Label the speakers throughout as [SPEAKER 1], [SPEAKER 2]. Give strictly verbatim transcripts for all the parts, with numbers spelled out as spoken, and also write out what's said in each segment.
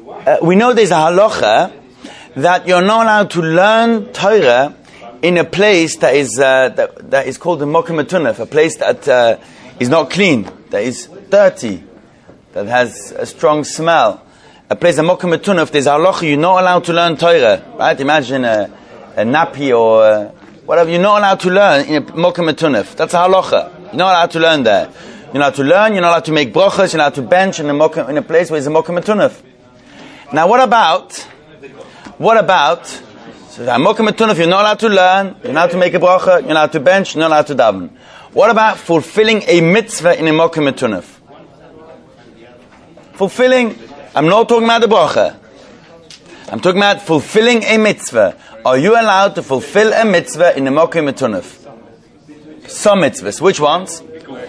[SPEAKER 1] uh, we know there's a halacha that you're not allowed to learn Torah in a place that is uh, that, that is called a mokum metunef, a place that uh, is not clean, that is dirty, that has a strong smell. A place, a mokum metunef, there's a halacha, you're not allowed to learn Torah, right? Imagine a, a nappy or uh, whatever, you're not allowed to learn in a mokum metunef. That's a halacha. You're not allowed to learn there. You're not allowed to learn, you're not allowed to make brachas, you're not allowed to bench in a, mokum, in a place where there's a mokum metunef. Now what about, what about, so a mokum metunef, you're not allowed to learn, you're not allowed to make a bracha, you're not allowed to bench, you're not allowed to daven. What about fulfilling a mitzvah in a mokum metunef? Fulfilling, I'm not talking about the bracha. I'm talking about fulfilling a mitzvah. Are you allowed to fulfill a mitzvah in a mokum metunef? Some mitzvahs. Which ones?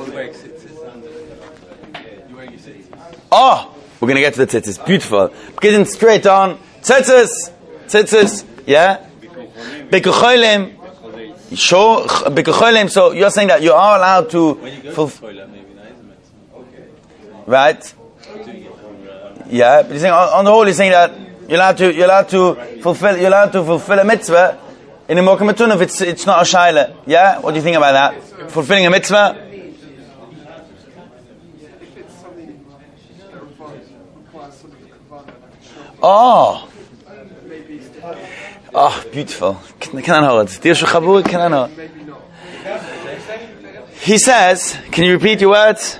[SPEAKER 1] Oh, we're going to get to the tzitzis. Beautiful. Getting straight on. Tzitzis. Tzitzis. Yeah? Bikucholim. Sure. Bikucholim. So you're saying that you are allowed to fulfill. Right? Yeah, but you're saying, on the whole, you're saying that you're allowed to, you're allowed to fulfill, you're allowed to fulfill a mitzvah in a mokum metunef. It's, it's not a shaila. Yeah? What do you think about that? Fulfilling a mitzvah? Oh. Oh, beautiful. He says, can you repeat your words?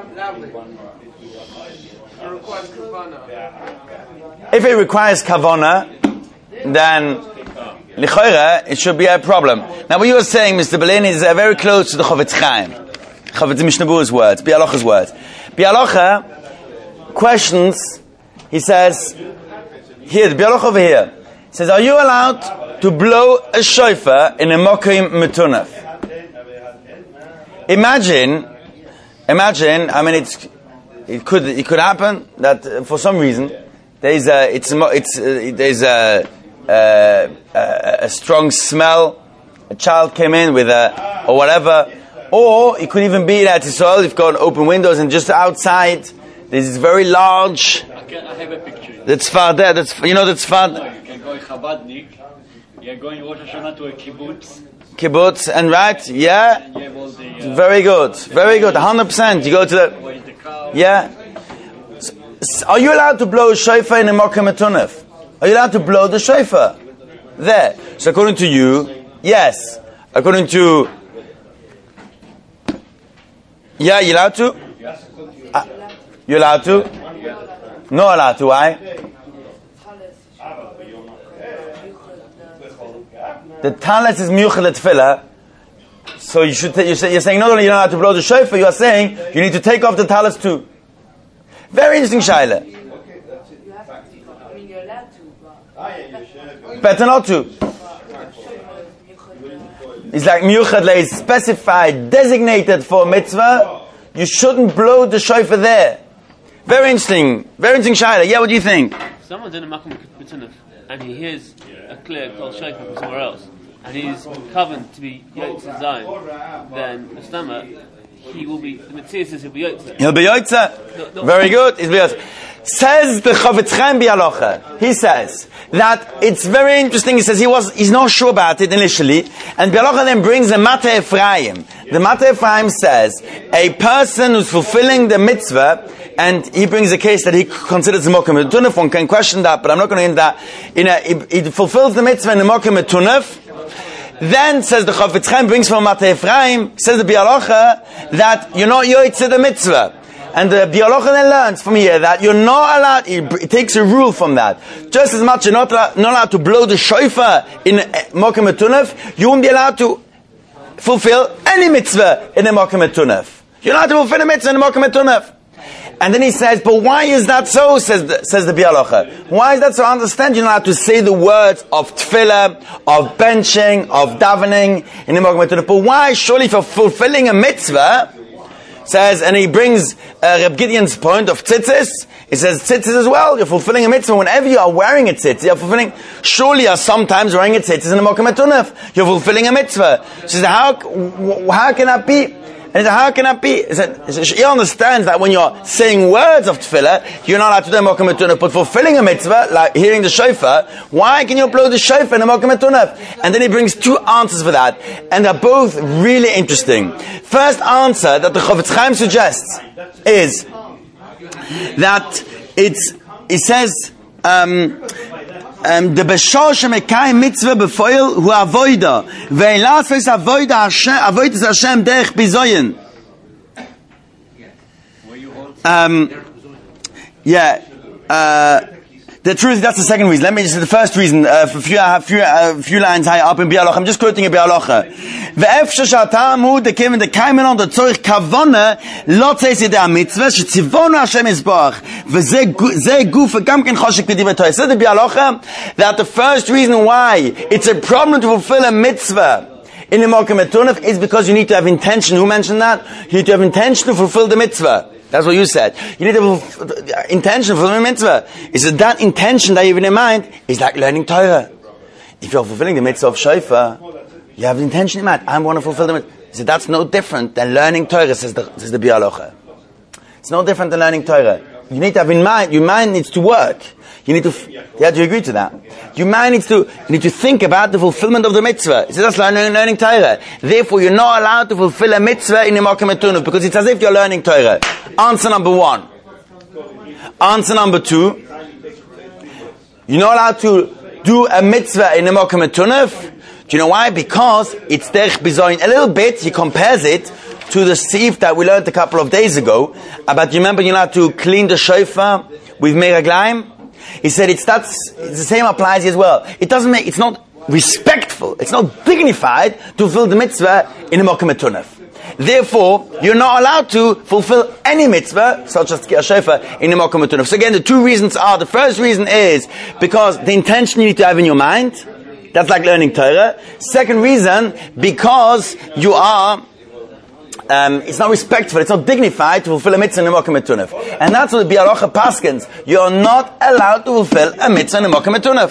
[SPEAKER 1] If it requires kavana, then lichoira, it should be a problem. Now what you are saying, Mister Belin, is uh, very close to the Chofetz Chaim. Chofetz Mishnah Berurah's words, Bialocha's words. Bialocha questions, he says, here, the Bialocha over here, says, are you allowed to blow a shofar in a mokum metunef? Imagine, imagine, I mean, it's, it could, it could happen that uh, for some reason, there's a, it's, it's, uh, there's a, uh, a, a strong smell, a child came in with a, or whatever, or it could even be that Israel, you've got open windows and just outside, there's this very large,
[SPEAKER 2] I, can, I have a picture.
[SPEAKER 1] That's far there, that's, you know, that's far.
[SPEAKER 2] No, you can go in Chabadnik, you're going Rosh Hashanah to a kibbutz.
[SPEAKER 1] Kibbutz, and right, yeah,
[SPEAKER 2] and you have all the, uh,
[SPEAKER 1] very good, very good, one hundred percent, you go to the,
[SPEAKER 2] the cow.
[SPEAKER 1] yeah. So, are you allowed to blow a shofar in a mokum metunef? Are you allowed to blow the shofar there? So according to you, yes. According to, yeah, you're allowed to? Uh, you're allowed to? No allowed to, why? The talis is miyuchad tefillah, so you should. T- you're, say, you're saying not only you're not allowed to blow the shofar, you are saying you need to take off the talis too. Very interesting shaila. Better not to. It's like miyuchad is specified, designated for mitzvah. You shouldn't blow the shofar there. Very interesting. Very interesting shaila. Yeah, what do you think?
[SPEAKER 3] Someone's in a makom metunef and he hears a clear kol shofar from somewhere else, and he's covered to be Yotzei Zayin, then Mustama, he will be, the Mitzvah says he'll be Yotzei.
[SPEAKER 1] He'll be Yotzei. Very good. He'll be Yotzei. Says the Chofetz Chaim Bialocha, he says that it's very interesting. He says he was, he's not sure about it initially, and Bialocha then brings the Mateh Ephraim. The Mateh Ephraim says a person who's fulfilling the mitzvah, and he brings a case that he considers the mokum metunef. One can question that, but I'm not going to end that. In a, he, he fulfills the mitzvah in the mokum metunef. Then says the Chofetz Chaim, brings from Mateh Ephraim, says the Bialocha that you're not yotzei the mitzvah. And the Bialocha then learns from here that you're not allowed, it takes a rule from that. Just as much you're not allowed, not allowed to blow the shofar in mokum metunef, you won't be allowed to fulfill any mitzvah in a mokum metunef. You're not allowed to fulfill a mitzvah in a mokum metunef. And then he says, but why is that so, says the, says the Bialocha. Why is that so? I understand you're not allowed to say the words of tefillah, of benching, of davening in the mokum metunef. But why, surely for fulfilling a mitzvah, says, and he brings uh, Reb Gideon's point of tzitzis. He says tzitzis as well. You're fulfilling a mitzvah whenever you are wearing a tzitzis. You're fulfilling. Surely you're sometimes wearing a tzitzis in the mokum metunef. You're fulfilling a mitzvah. She says, how how can that be? And he said, how can that be? He said, he said, he understands that when you're saying words of tefillah, you're not allowed to do a mokum etunaf, but fulfilling a mitzvah, like hearing the shofar, why can you blow the shofar in a mokum etunaf? And then he brings two answers for that, and they're both really interesting. First answer that the Chofetz Chaim suggests is that it's, he says, um, Um, the beshor shemekayim mitzvah befoil hu avoida ve'elas is avoida Hashem avoida Hashem derech bizoyin. Um, yeah. Uh, the truth, that's the second reason. Let me just, the first reason, uh, for a few, uh, few, uh, few lines higher up in Bialocha. I'm just quoting a Bialocha. Ve'efshe shatamu de kevin de kaimen on the tzorich kavona lo tzeis yedei mitzvah shetzivonu Hashem yisborach v'ze guf gam ken choshek v'divrei Torah. So the Bialocha that the first reason why it's a problem to fulfill a mitzvah in the mokum etunaf is because you need to have intention. Who mentioned that? You need to have intention to fulfill the mitzvah. That's what you said. You need to have intention for the mitzvah. He said that intention that you have in mind is like learning Torah. If you're fulfilling the mitzvah of shofar, you have the intention in mind. I want to fulfill the mitzvah. He said that's no different than learning Torah, says the, says the Bialocha. It's no different than learning Torah. You need to have in mind, your mind needs to work. You need to, you have to agree to that. Your mind needs to, you need to think about the fulfillment of the mitzvah. He said that's learning, learning Torah. Therefore, you're not allowed to fulfill a mitzvah in the mokum etunaf because it's as if you're learning Torah. Answer number one. Answer number two. You're not allowed to do a mitzvah in the mokum etunaf. Do you know why? Because it's derech bizoyin. A little bit, he compares it to the seif that we learned a couple of days ago about, you remember you're allowed to clean the shofar with meraglaim? He said it's that's it's the same applies as well. It doesn't make it's not respectful, it's not dignified to fulfill the mitzvah in a mokum etunaf. Therefore, you're not allowed to fulfill any mitzvah such as tkiyah shofar in a mokum etunaf. So again, the two reasons are: the first reason is because the intention you need to have in your mind. That's like learning Torah. Second reason, because you are. Um, it's not respectful, it's not dignified to fulfill a mitzvah in a mokum etunaf. And that's what the Bialocha paskins. You're not allowed to fulfill a mitzvah in a mokum etunaf.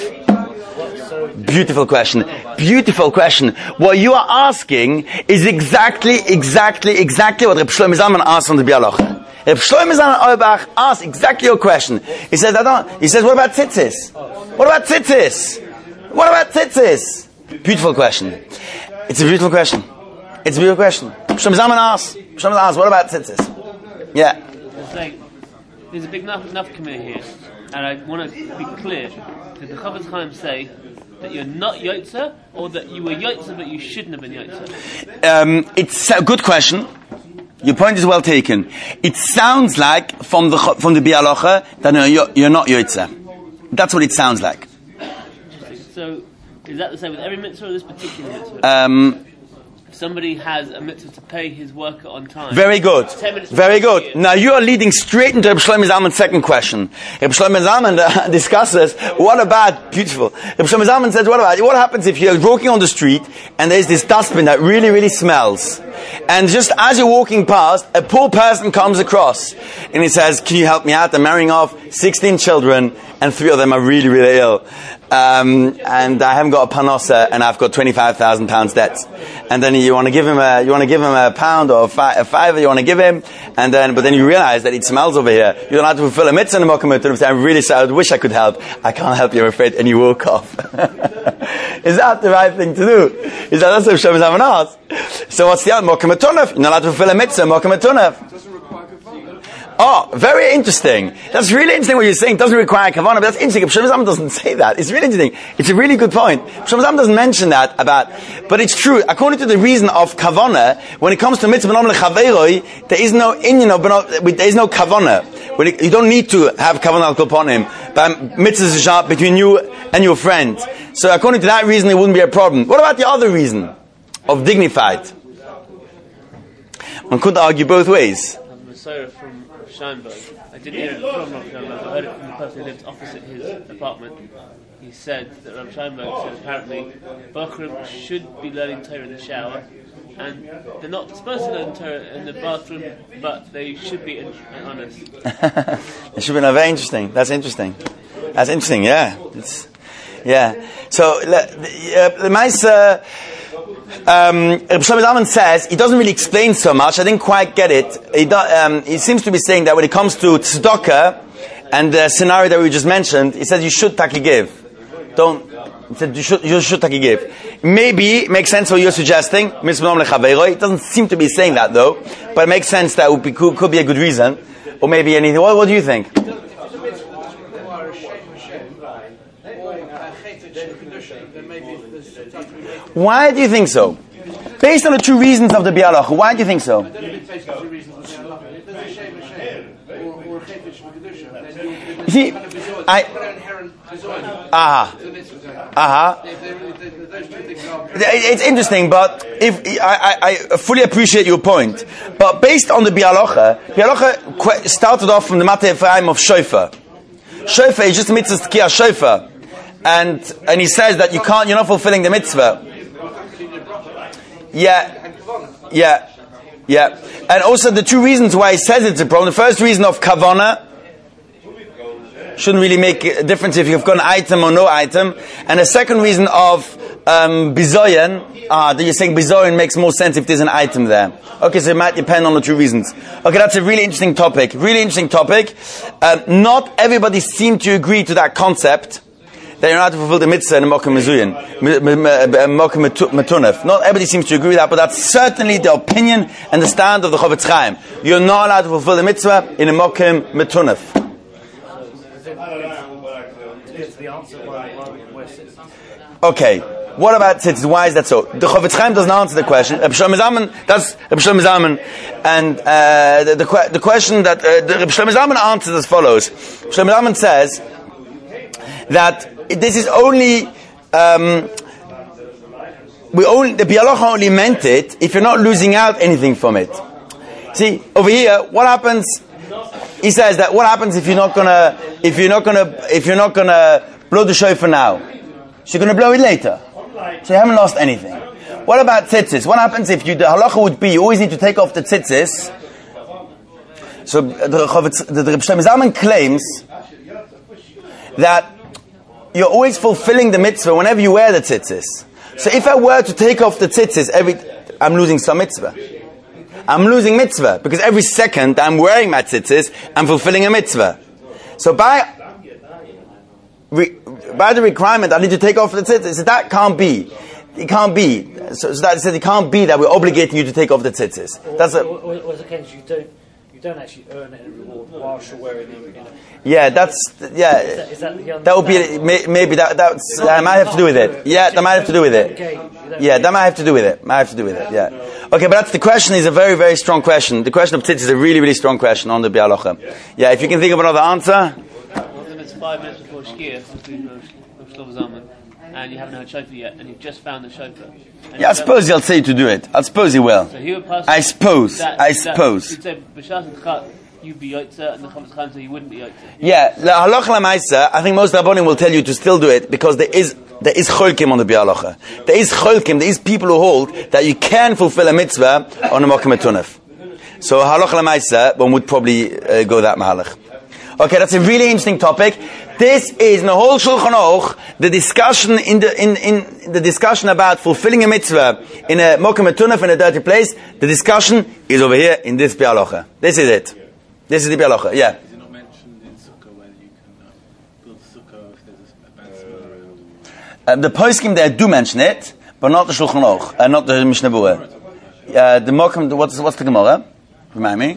[SPEAKER 1] Beautiful question. Beautiful question. What you are asking is exactly, exactly, exactly what Reb Shlomo Zalman asked on the Bialocha. Reb Shlomo Zalman Auerbach asked exactly your question. He says, I don't, he says, what about tzitzis? What about tzitzis? What about tzitzis? Beautiful question. It's a beautiful question. It's a beautiful question. Shlomo Zalman asks, Shlomo asks, what about tzitzis? Yeah.
[SPEAKER 3] It's like, there's a big enough, enough committee here, and I want to be clear. Did the Chofetz Chaim say that you're not Yotzer, or that you were Yotzer but you shouldn't have been Yotzer?
[SPEAKER 1] Um, it's a good question. Your point is well taken. It sounds like from the from the Bialocha that no, you're, you're not Yotzer. That's what it sounds like.
[SPEAKER 3] So, is that the same with every mitzvah or this particular mitzvah?
[SPEAKER 1] Um,
[SPEAKER 3] Somebody has a mitzvah to pay his worker on time.
[SPEAKER 1] Very good. Very good. Now you are leading straight into Reb Shlomo Zalman's second question. Reb Shlomo Zalman uh, discusses, what about, beautiful, Reb Shlomo Zalman says, what about, what happens if you're walking on the street and there's this dustbin that really, really smells? And just as you're walking past, a poor person comes across and he says, can you help me out? I'm marrying off sixteen children and three of them are really, really ill. Um, and I haven't got a panosa, and I've got twenty-five thousand pounds debt. And then you want to give him a, you want to give him a pound or a, fi- a fiver, you want to give him, and then, but then you realize that it smells over here. You don't have to fulfill a mitzvah in the mokum etunaf. I'm really sorry, I wish I could help. I can't help you, I'm afraid. And you walk off. Is that the right thing to do? Is that that's what Shlomo Zalman asked? So what's the other mokum etunaf? You're not allowed to fulfill a mitzvah in mokum etunaf. Oh, very interesting. That's really interesting what you're saying. It doesn't require kavanah, but that's interesting. Shlomo Zalman doesn't say that. It's really interesting. It's a really good point. Shlomo Zalman doesn't mention that about, but it's true. According to the reason of kavanah, when it comes to mitzvah b'nom lechaveroi, there is no inyan of, there is no kavanah. When it, you don't need to have kavanah al kolponim, but mitzvah between you and your friend. So according to that reason, it wouldn't be a problem. What about the other reason of dignified? One could argue both ways.
[SPEAKER 3] From Scheinberg. I didn't hear it from Rav Scheinberg, I heard it from the person who lived opposite his apartment. He said that Rav Scheinberg said apparently Bochurim should be learning Torah in the shower, and they're not supposed to learn Torah in the bathroom, but they should be in, in honest.
[SPEAKER 1] It should be no, very interesting. That's interesting. That's interesting, yeah. It's, yeah. So, the, uh, the mice, uh, Um, Reb Shlomo Zalman says, he doesn't really explain so much, I didn't quite get it. He, do, um, he seems to be saying that when it comes to tzedakah, and the scenario that we just mentioned, he says you should taki give. Don't, he said you should, you should taki give. Maybe, it makes sense what you're suggesting, it doesn't seem to be saying that though, but it makes sense that it would be, could, could be a good reason, or maybe anything. What, what do you think? Why do you think so? Based on the two reasons of the Bialach, why do you think so? You see, I... Aha. Aha. It's interesting, but if I, I, I fully appreciate your point, but based on the Bialocha, Bialocha started off from the Mateh Ephraim of Shofar. Shofar is just a mitzvah tkiyah shofar, and and he says that you can't, you're not fulfilling the mitzvah. Yeah, yeah, yeah. And also the two reasons why he says it's a problem. The first reason of kavana shouldn't really make a difference if you've got an item or no item. And the second reason of um, bizoyan, ah, that you're saying bizoyan makes more sense if there's an item there. Okay, so it might depend on the two reasons. Okay, that's a really interesting topic. Really interesting topic. Um, not everybody seemed to agree to that concept that you're not to fulfill the mitzvah in a mokum mezuyan, mokum metunef. Not everybody seems to agree with that, but that's certainly the opinion and the stand of the Chofetz Chaim. You're not allowed to fulfill the mitzvah in a mokum metunef. Okay, what about tzitzis? Why is that so? The Chofetz Chaim doesn't answer the question. Reb Shlomo Zalman, that's Reb Shlomo Zalman, and uh, the, the, the question that uh, the Reb Shlomo Zalman answers as follows. Reb Shlomo Zalman says that this is only um, we only the Bialocha only meant it if you're not losing out anything from it. See, over here, what happens? He says that what happens if you're not gonna if you're not gonna if you're not gonna blow the shofar now? So you're gonna blow it later. So you haven't lost anything. What about tzitzis? What happens if you the halacha would be you always need to take off the tzitzis? So the the Reb Shlomo Zalman claims that you're always fulfilling the mitzvah whenever you wear the tzitzis. So if I were to take off the tzitzis, every I'm losing some mitzvah. I'm losing mitzvah because every second I'm wearing my tzitzis, I'm fulfilling a mitzvah. So by re, by the requirement, I need to take off the tzitzis. So that can't be. It can't be. So, so that says it can't be that we're obligating you to take off the tzitzis. That's a.
[SPEAKER 4] Or, or, or the case you don't. You don't actually earn any reward whilst you're wearing it. You know.
[SPEAKER 1] Yeah, that's yeah.
[SPEAKER 4] Is that, is that, the
[SPEAKER 1] that would be may, maybe that that's that might have to do with it. Yeah, that might have to do with it. Yeah, that might have to do with it. Might have to do with it. Yeah. Okay, but that's the question. Is a very very strong question. The question of tzitzis is a really really strong question on the Bialocha. Yeah, if you can think of another answer.
[SPEAKER 3] Well, then it's five minutes before Shkia, and you haven't heard shofar yet, and you've just found the shofar.
[SPEAKER 1] Yeah, I suppose he'll say to do it. I suppose he will.
[SPEAKER 3] So he would pass
[SPEAKER 1] I suppose.
[SPEAKER 3] That,
[SPEAKER 1] I
[SPEAKER 3] that,
[SPEAKER 1] suppose.
[SPEAKER 3] You'd say b'shas and you'd be yotzer, and the Chofetz Chaim said you wouldn't be yotzer.
[SPEAKER 1] Yeah, la halacha lamaisa. I think most rabbanim will tell you to still do it because there is there is cholkim on the bialocha. There is cholkim. There is people who hold that you can fulfill a mitzvah on a mokum metunef. So halacha lamaisa, one would probably uh, go that mahalach. Okay, that's a really interesting topic. This is in the whole Shulchan Aruch, the discussion in the in, in the discussion about fulfilling a mitzvah in a mokum metunef in a dirty place. The discussion is over here in this bialocha. This is it. This is the bialocha. Yeah.
[SPEAKER 5] Is it not mentioned in sukkah where you can uh, build sukkah if there's a bad smell?
[SPEAKER 1] Uh, the poskim there do mention it, but not the Shulchan Aruch, uh, not the Mishnah Berurah. Uh, the mokum. What's what's the Gemara? Remind me.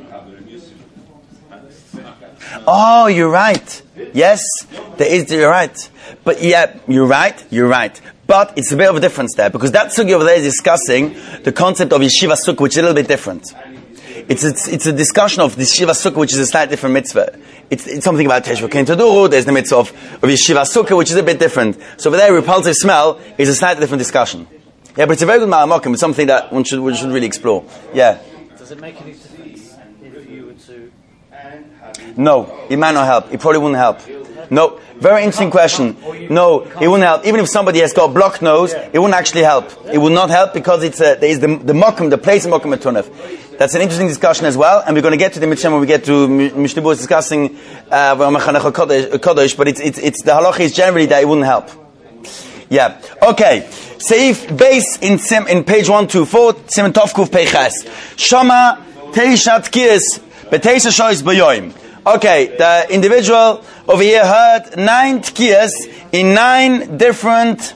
[SPEAKER 1] Oh, you're right. Yes, there is. You're right. But yeah, you're right. You're right. But it's a bit of a difference there because that sugi over there is discussing the concept of yeshiva sukkah, which is a little bit different. It's it's, it's a discussion of the yeshiva sukkah, which is a slightly different mitzvah. It's, it's something about Teshuvah Kein Taduru. There's the mitzvah of, of yeshiva sukkah, which is a bit different. So over there, repulsive smell is a slightly different discussion. Yeah, but it's a very good ma'amokim. It's something that one should one should really explore. Yeah.
[SPEAKER 4] Does it make any difference if you were to?
[SPEAKER 1] No, it might not help. It probably wouldn't help. No, very interesting question. No, it wouldn't help. Even if somebody has got a blocked nose, it wouldn't actually help. It would not help because it's a, there is the the mokum, the place of mokum metunef. That's an interesting discussion as well, and we're going to get to the Mishnah when we get to Mishnah Berurah discussing uh, Kodesh. But it's it's it's the halacha is generally that it wouldn't help. Yeah. Okay. Seif base in sim in page one two four. Sim Tovkuf Peiches. Shama Teisha Tkiyas Beteisha Shois Bayoim. Okay. The individual over here heard nine tkiyas in nine different.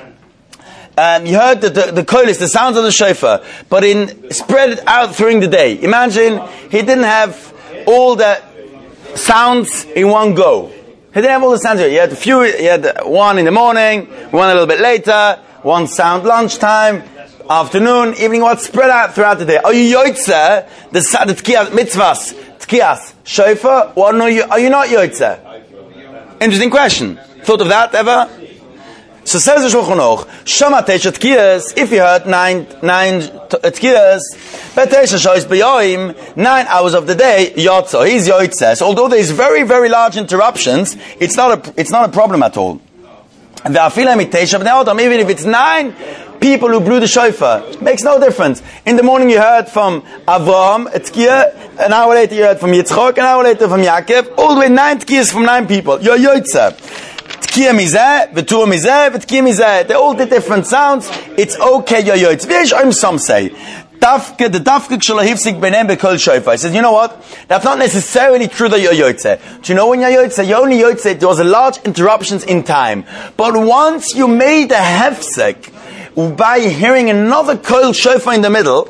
[SPEAKER 1] Um, you heard the the, the kolis, the sounds of the shofar, but in spread it out during the day. Imagine he didn't have all the sounds in one go. He didn't have all the sounds. He had a few. He had one in the morning, one a little bit later, one sound lunchtime, afternoon, evening. What spread out throughout the day? Are you yoitzer the the tkiyas mitzvahs tkiyas shofar, or no? You, are you not yoitzer? Interesting question. Thought of that ever? So says the Shulchan Aruch, Shama Teisha Tkiyas, if you heard nine, nine Tkiyas, but Teisha Shois B'yoim, nine hours of the day, Yotzo, he's Yoitzes. Although there's very, very large interruptions, it's not a, it's not a problem at all. And the Afila mit Teisha B'neodam, even if it's nine people who blew the shofar, makes no difference. In the morning you heard from Avraham, a Tkiyah, an hour later you heard from Yitzchok, an hour later from Yaakov, all the way nine Tkiyas from nine people. You're Yoitzeh. Tkiya mizeh, v'tuah mizeh, v'tkiya mizeh. They all did different sounds. It's okay, yoyoitz. V'yesh some say. Dafke, the dafke k'shalahivsik benem b'kol shofar. He says, you know what? That's not necessarily true that you're yoytze. Do you know when you're yoytze? You're only yoytze. There was a large interruptions in time. But once you made a hefsek, by hearing another kol shofar in the middle,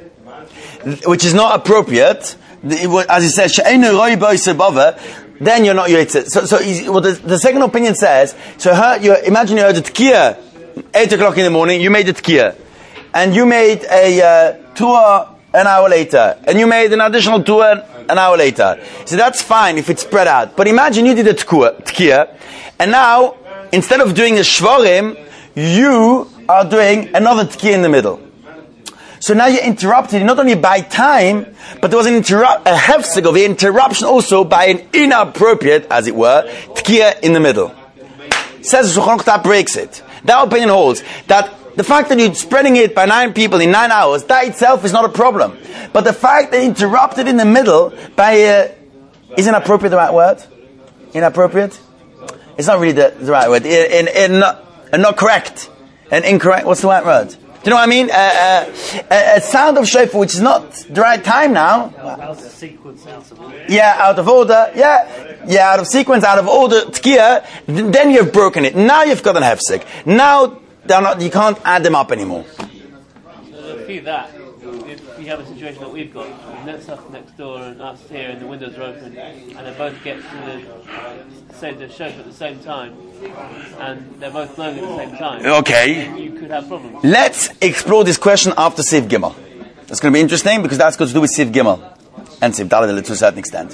[SPEAKER 1] which is not appropriate, as he says, she'enu roi boi sebava, then you're not yoytze. So, so well, the, the second opinion says, so her, you imagine you heard a tkiyah, eight o'clock in the morning, you made a tkiyah, and you made a uh, tour an hour later, and you made an additional tour an hour later. So that's fine if it's spread out. But imagine you did a tkiyah, and now, instead of doing a shvarim, you are doing another tkiyah in the middle. So now you're interrupted not only by time, but there was an interrupt, a hefsek of the interruption also by an inappropriate, as it were, tkiyah in the middle. Says Shulchan Aruch, that breaks it. That opinion holds that the fact that you're spreading it by nine people in nine hours, that itself is not a problem. But the fact that interrupted in the middle by, uh, is inappropriate the right word? Inappropriate? It's not really the, the right word. In, in, in not, uh, not correct. And incorrect, what's the right word? Do you know what I mean? Uh, uh, a, a sound of shofar which is not the right time now.
[SPEAKER 4] Out of sequence, out of order.
[SPEAKER 1] Yeah, out of order. Yeah, yeah, out of sequence, out of order. Tkiyah. Then you've broken it. Now you've got an hefsek. Now they're not. You can't add them up anymore.
[SPEAKER 3] So if you that, if you have a situation that we've got, Netzach next door and us here, and the windows are open, and they both get to the say the shofar at the same time, and they're both blowing at the same time.
[SPEAKER 1] Okay.
[SPEAKER 3] You could have problems.
[SPEAKER 1] Let's explore this question after Siv Gimel. That's going to be interesting because that's got to do with Siv Gimel and Siv Dalet to a certain extent.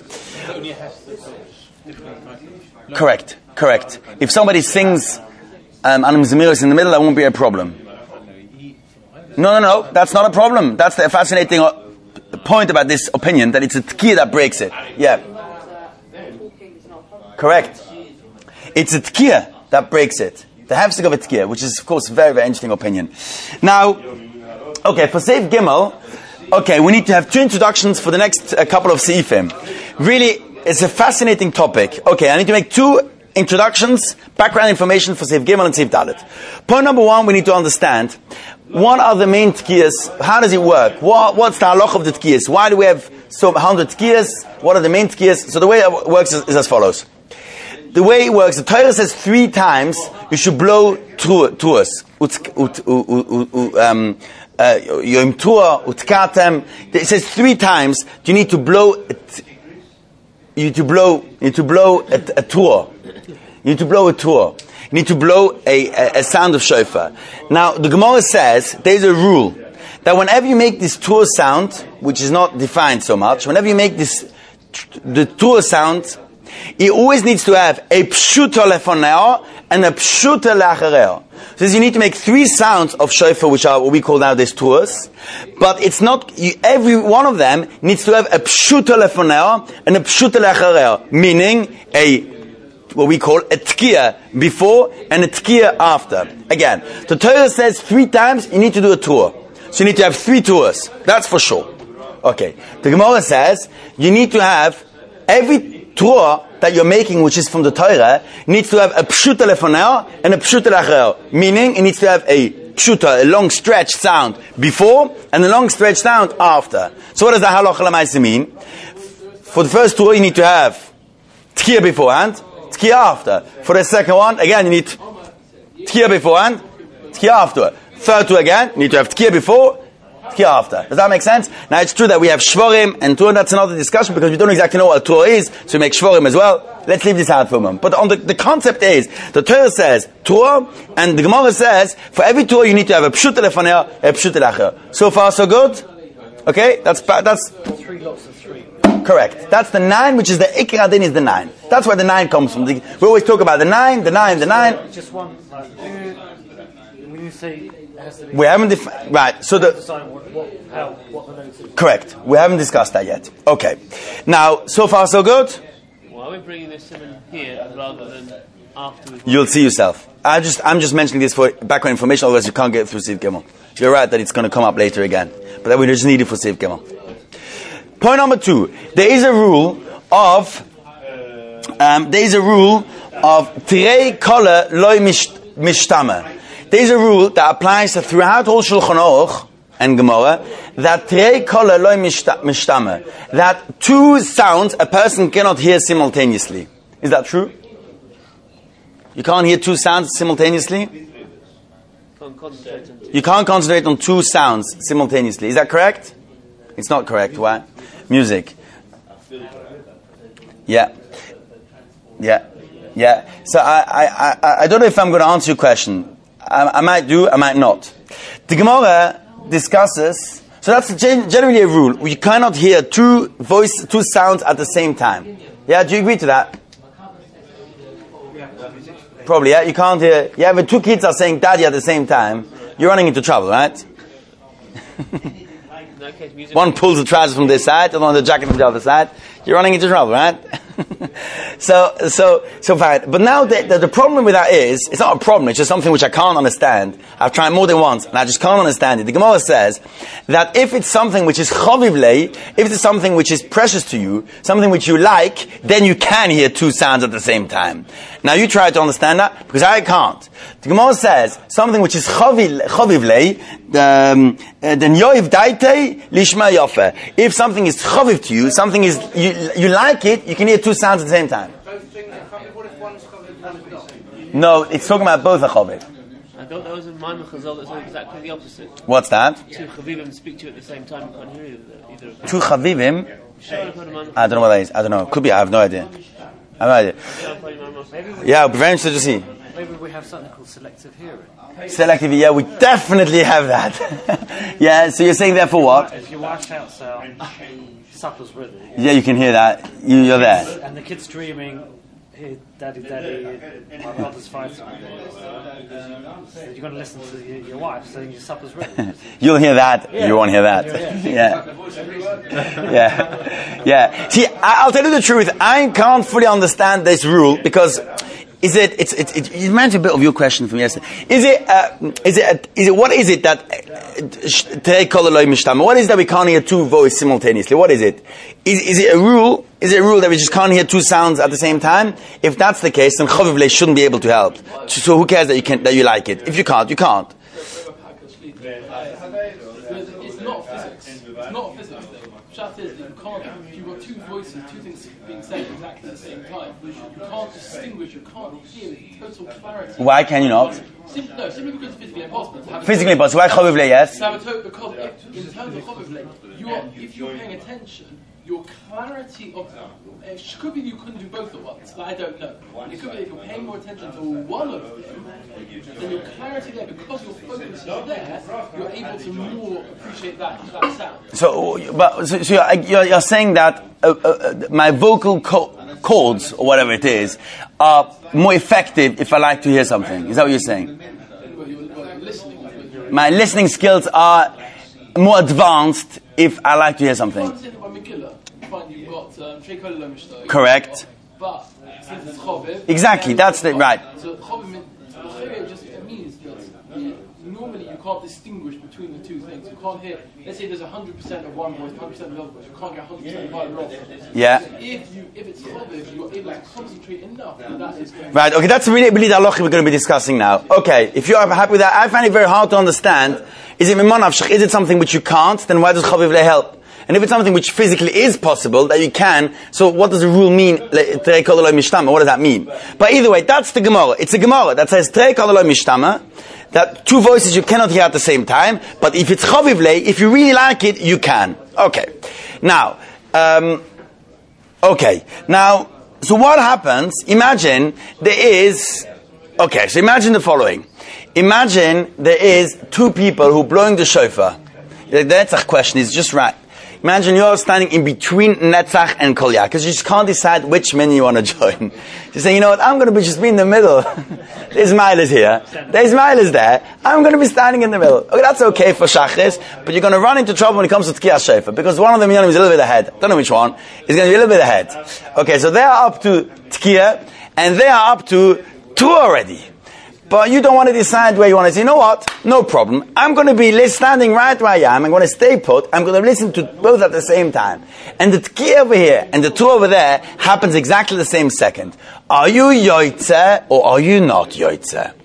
[SPEAKER 1] Correct. Correct. If somebody sings um, Anam Zemiros in the middle, that won't be a problem. No, no, no. That's not a problem. That's the fascinating point about this opinion, that it's a tkiyah that breaks it. Yeah. Correct. It's a tkiyah that breaks it. The hefsek of a tkiyah, which is, of course, a very, very interesting opinion. Now, okay, for Seif Gimel, okay, we need to have two introductions for the next uh, couple of seifim. Really, it's a fascinating topic. Okay, I need to make two introductions, background information for Seif Gimel and Seif Dalet. Point number one, we need to understand what are the main tkiyas, how does it work, what, what's the halach of the tkiyas, why do we have so one hundred tkiyas, what are the main tkiyas. So the way it works is, is as follows. The way it works, the Torah says three times you should blow to us. Yom Tuah, Utkatem. It says three times you need to blow it, you need to blow you need to blow a, a tour. You need to blow a tour. You need to blow a, a, a sound of shofar. Now, the Gemara says, there's a rule, that whenever you make this tour sound, which is not defined so much, whenever you make this, the tour sound, it always needs to have a pshuta lefoneo and a pshuta leachareo. So you need to make three sounds of shofar, which are what we call now these tours, but it's not, you, every one of them needs to have a pshuta lefoneo and a pshuta leachareo, meaning a what we call a tkiyah before and a tkiyah after. Again, the Torah says three times you need to do a tour. So you need to have three tours. That's for sure. Okay. The Gemara says you need to have every tour that you're making, which is from the Torah, needs to have a pshuta lefoneo and a pshuta lacheo. Meaning, it needs to have a pshuta, a long stretched sound before, and a long stretched sound after. So what does the halacha l'maaseh mean? For the first two, you need to have tkiya beforehand, tkiya after. For the second one, again, you need tkiya beforehand, tkiya after. Third two again, you need to have tkiya before, tkiya after. Does that make sense? Now it's true that we have shvorim and Torah, that's another discussion because we don't exactly know what Torah is, so we make shvorim as well. Let's leave this out for a moment. But on the, the concept is, the Torah says Torah, and the Gemara says, for every Torah you need to have a pshuta lefaneh, a pshuta lacher. So far so good? Okay, that's, that's,
[SPEAKER 4] Three lots of three.
[SPEAKER 1] correct. That's the nine, which is the Ikar Adin is the nine. That's where the nine comes from. The, we always talk about the nine, the nine, the nine.
[SPEAKER 4] Just one, like, when you say it has to be...
[SPEAKER 1] We haven't defined, right, so the...
[SPEAKER 4] Decide what, what, how, what the notes is.
[SPEAKER 1] Correct. We haven't discussed that yet. Okay. Now, so far so good?
[SPEAKER 3] Why are we bringing this in here rather than afterwards?
[SPEAKER 1] You'll see yourself. I just, I'm just mentioning this for background information, otherwise you can't get through Siv Gimel. You're right that it's going to come up later again. But that we just need it for Siv Gimel. Point number two. There is a rule of, um, there is a rule of Trei Kola Loi Mishtama. There is a rule that applies to throughout all Shulchan Aruch and Gemara, that Trei Kola Loi Mishtama. That two sounds a person cannot hear simultaneously. Is that true? You can't hear two sounds simultaneously?
[SPEAKER 3] Can't concentrate on two.
[SPEAKER 1] You can't concentrate on two sounds simultaneously. Is that correct? It's not correct. Why? Music. Yeah. Yeah. Yeah. So I, I, I, I don't know if I'm going to answer your question. I, I might do, I might not. The Gemara discusses, so that's gen- generally a rule. You cannot hear two voice, two sounds at the same time. Yeah, do you agree to that? Probably, yeah. You can't hear, yeah, when two kids are saying daddy at the same time, you're running into trouble, right?
[SPEAKER 3] In that case, music
[SPEAKER 1] One pulls the trousers from this side, the other one the jacket from the other side. You're running into trouble, right? so, so, so fine. But now the, the, the problem with that is, it's not a problem, it's just something which I can't understand. I've tried more than once, and I just can't understand it. The Gemara says that if it's something which is chaviv lei, if it's something which is precious to you, something which you like, then you can hear two sounds at the same time. Now you try to understand that, because I can't. The Gemara says, something which is chaviv lei, um, uh, then yoiv daitei lishma yofe. If something is chaviv to you, something is, you, you like it, you can hear two sounds at the same time. No, it's talking about both a chaviv.
[SPEAKER 3] I thought that was in Maimon Chazal that said exactly the opposite.
[SPEAKER 1] What's that?
[SPEAKER 3] Two chavivim speak to you at the same time, you can't hear either of them.
[SPEAKER 1] Two chavivim? I don't know what that is. I don't know. Could be, I have no idea. I have no idea. Yeah, I'll be very interested to see.
[SPEAKER 4] Maybe we have something called selective hearing.
[SPEAKER 1] Selective, yeah, we definitely have that. Yeah, so you're saying therefore what?
[SPEAKER 4] If your wife shouts out, supper's ready.
[SPEAKER 1] Yeah, you can hear that. You, you're there.
[SPEAKER 4] And the kid's dreaming, hey, daddy, daddy, my brother's fighting. You're going to listen to your, your wife saying your supper's ready.
[SPEAKER 1] You'll hear that.
[SPEAKER 4] Yeah.
[SPEAKER 1] You won't hear that. Yeah. Yeah. Yeah. See, I, I'll tell you the truth. I can't fully understand this rule because is it, it's, it's, it, it reminds me a bit of your question from yesterday. Is it, uh, is it, uh, is it, what is it that, uh, what is that we can't hear two voices simultaneously? What is it? Is, is it a rule? Is it a rule that we just can't hear two sounds at the same time? If that's the case, then chaviv lei shouldn't be able to help. So who cares that you can, that you like it? If you can't, you can't.
[SPEAKER 6] It's not physics. It's not physics. Pshat is that you can't, if you've got two voices, two things being said exactly at the same time, you can't distinguish, you can't hear total clarity.
[SPEAKER 1] Why can you not?
[SPEAKER 6] Sim- no, simply because it's physically impossible. To have
[SPEAKER 1] Physically impossible. Why chaviv lei, yes?
[SPEAKER 6] To have a to- because if, in terms of chaviv lei, you are, if you're paying attention, your clarity of it could be you couldn't do both at once. Like, I don't know. It could be if you're paying more attention to one of them, then your clarity there, because your focus is there, you're able to more appreciate that that sound.
[SPEAKER 1] So, but so, so you're, you're, you're saying that uh, uh, my vocal co- chords or whatever it is are more effective if I like to hear something. Is that what you're saying?
[SPEAKER 6] Well, you're, you're listening. You're,
[SPEAKER 1] My listening skills are more advanced if I like to hear something.
[SPEAKER 6] You've got um,
[SPEAKER 1] Correct.
[SPEAKER 6] But since it's
[SPEAKER 1] Exactly, that's the right.
[SPEAKER 6] So just it means that yeah, normally you can't distinguish between the two things. You can't hear, let's say there's one hundred percent of one voice, one hundred percent of the other voice. You can't get one hundred percent of the other voice.
[SPEAKER 1] Yeah.
[SPEAKER 6] If you, if it's chaviv, you're able to concentrate enough that that is going
[SPEAKER 1] Right, okay, that's really, really the halacha we're going to be discussing now. Okay, if you're happy with that, I find it very hard to understand. Is it mimonavshach? Is it something which you can't? Then why does chaviv le help? And if it's something which physically is possible, that you can, so what does the rule mean? What does that mean? But either way, that's the Gemara. It's a Gemara that says, that two voices you cannot hear at the same time, but if it's chaviv le, if you really like it, you can. Okay. Now, um, okay. Now, so what happens? Imagine there is, okay, so imagine the following. Imagine there is two people who are blowing the shofar. The Netzach question is just right. Imagine you're standing in between Netzach and Kol Yaakov, because you just can't decide which minyan you want to join. You say, you know what, I'm going to be just be in the middle. There's Milas here. There's Milas there. I'm going to be standing in the middle. Okay, that's okay for Shachris, but you're going to run into trouble when it comes to Tkiyah Shofar, because one of the minyanim is a little bit ahead. Don't know which one. Is going to be a little bit ahead. Okay, so they are up to Tkiyah, and they are up to two already. But you don't want to decide where you want to say, you know what? No problem. I'm going to be standing right where I am. I'm going to stay put. I'm going to listen to both at the same time. And the tkiyah over here and the two over there happens exactly the same second. Are you yoitze or are you not yoitze?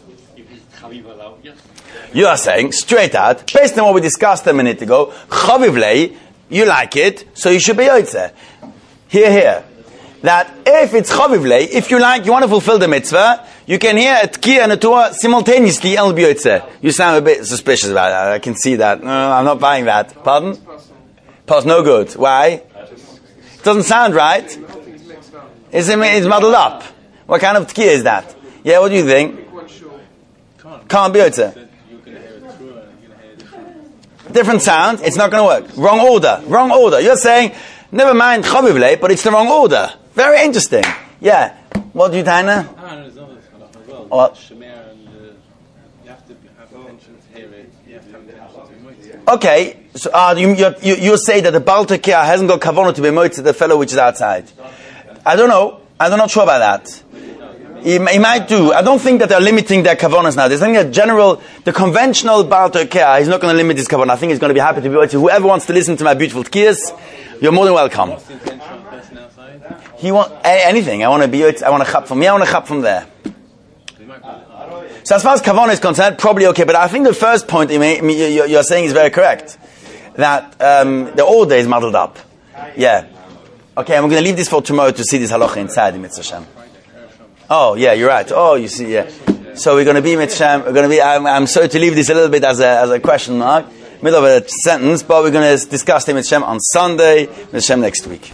[SPEAKER 1] You are saying, straight out, based on what we discussed a minute ago, chaviv lei, you like it, so you should be yoitze. Here, here. That if it's chaviv lei, if you like, you want to fulfill the mitzvah, you can hear a tkiyah and a tuah simultaneously and it'll be yotzeh. You sound a bit suspicious about that. I can see that. No, I'm not buying that. Pardon? Pass no good. Why? It doesn't sound right. It's, it's muddled up. What kind of tkiyah is that? Yeah, what do you think? Can't be yotzeh. Different sound. It's not going to work. Wrong order. Wrong order. You're saying, never mind chaviv lei, but it's the wrong order. Very interesting. Yeah. What do you, Taina? What? Okay, so uh, you, you, you say that the Baal Tekiah hasn't got kavanah to be moitzeh the fellow which is outside. I don't know. I'm not sure about that. He, he might do. I don't think that they're limiting their kavanahs now. There's something a general, the conventional Baal Tekiah, he's not going to limit his kavanah. I think he's going to be happy to be moitzeh. Whoever wants to listen to my beautiful tkiyas, you're more than welcome. He want anything. I want to be. I want to chap from here. I want to chap from there. So as far as kavanah is concerned, probably okay. But I think the first point you may, you're saying is very correct. That um, the order is muddled up. Yeah. Okay, and we're going to leave this for tomorrow to see this halacha inside the Mitzvah Shem. Oh, yeah, you're right. Oh, you see, yeah. So we're going to be Mitzvah Shem. We're going to be. I'm, I'm sorry to leave this a little bit as a as a question mark, middle of a sentence, but we're going to discuss the Mitzvah Shem on Sunday, Mitzvah Shem next week.